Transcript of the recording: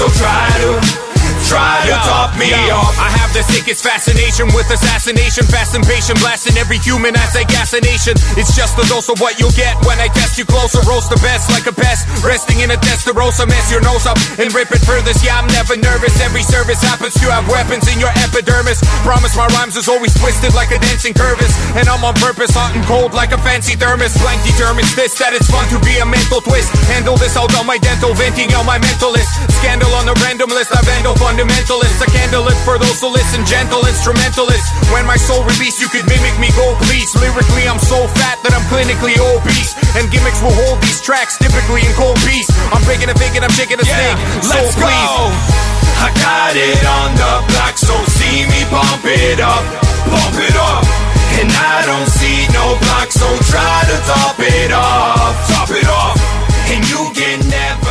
so try to top me off. I have the sickest fascination with assassination, fast and patient, blasting every human as I gas a nation. It's just a dose of what you'll get when I test you closer. Roast the best like a pest, resting in a Testarossa. Mess your nose up and rip it furthest. Yeah, I'm never nervous. Every service happens to have weapons in your epidermis. Promise my rhymes is always twisted like a dancing curvis, and I'm on purpose, hot and cold like a fancy thermos. Blank determines this, that it's fun to be a mental twist. Handle this out on my dental, venting on my mentalist. Scandal on the random list, I vandal fundamentalist. A candle lit for those who listen, gentle instrumentalist. When my soul release, you could mimic me, go please. Lyrically, I'm so fat that I'm clinically obese, and gimmicks will hold these tracks typically in cold peace. I'm breaking a fig and I'm shaking a stick, so let's please go. I got it on the block, so see me pump it up, and I don't see no block, so try to top it off, and you can never